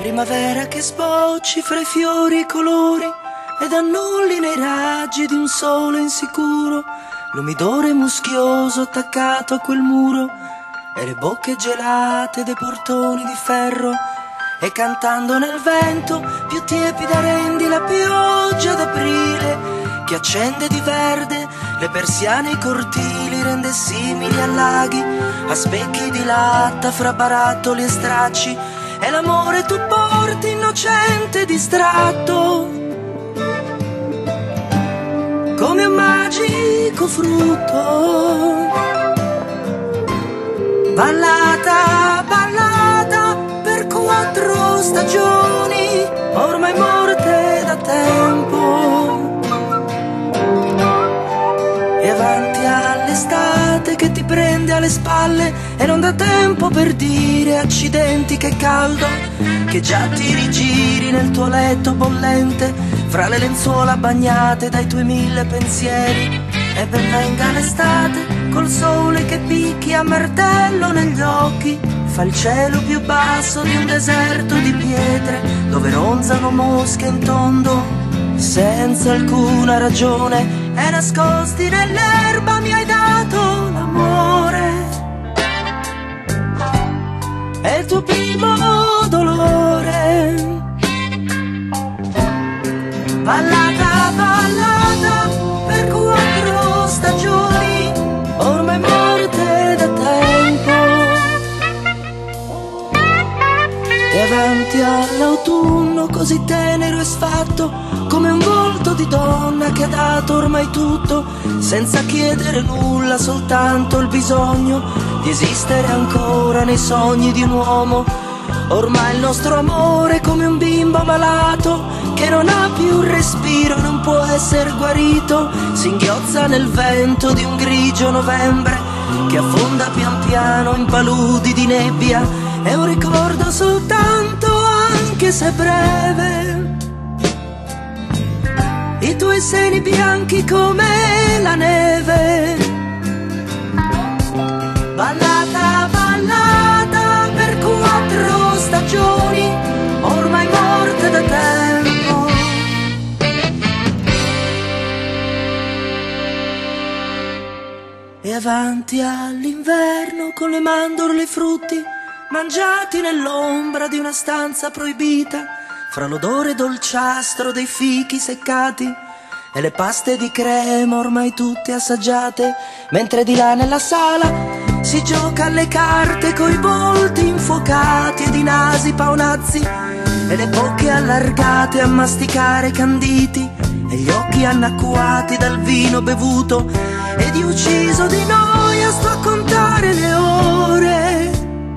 Primavera che sbocci fra i fiori e i colori ed annulli nei raggi di un sole insicuro l'umidore muschioso attaccato a quel muro e le bocche gelate dei portoni di ferro, e cantando nel vento più tiepida rendi la pioggia d'aprile che accende di verde le persiane e i cortili, rende simili a laghi, a specchi di latta fra barattoli e stracci, e l'amore tu porti innocente distratto come un magico frutto. Ballata, ballata per 4 stagioni, ormai morte da tempo, e avanti all'estate che ti prende alle spalle e non dà tempo per dire accidenti che caldo, che già ti rigiri nel tuo letto bollente fra le lenzuola bagnate dai tuoi 1000 pensieri. E ben venga l'estate col sole che picchia a martello negli occhi, fa il cielo più basso di un deserto di pietre dove ronzano mosche in tondo senza alcuna ragione, e nascosti nell'erba mi hai dato l'amore e il tuo primo dolore. Ballata, ballata per 4 stagioni, ormai morte da tempo, e avanti all'autunno così tenero e sfatto come un volto di donna che ha dato ormai tutto senza chiedere nulla, soltanto il bisogno di esistere ancora nei sogni di un uomo. Ormai il nostro amore è come un bimbo malato che non ha più respiro e non può essere guarito, si inghiozza nel vento di un grigio novembre che affonda pian piano in paludi di nebbia. È un ricordo soltanto, anche se breve, i tuoi seni bianchi come la neve. Ballata, ballata per 4 stagioni, ormai morte da tempo. E avanti all'inverno con le mandorle e i frutti mangiati nell'ombra di una stanza proibita, fra l'odore dolciastro dei fichi seccati e le paste di crema ormai tutte assaggiate, mentre di là nella sala si gioca alle carte coi volti infuocati ed i nasi paonazzi e le bocche allargate a masticare canditi e gli occhi annacquati dal vino bevuto, ed io ucciso di noia sto a contare le ore.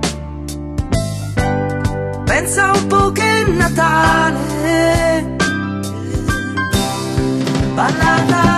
Pensa un po' che è Natale. Ballata,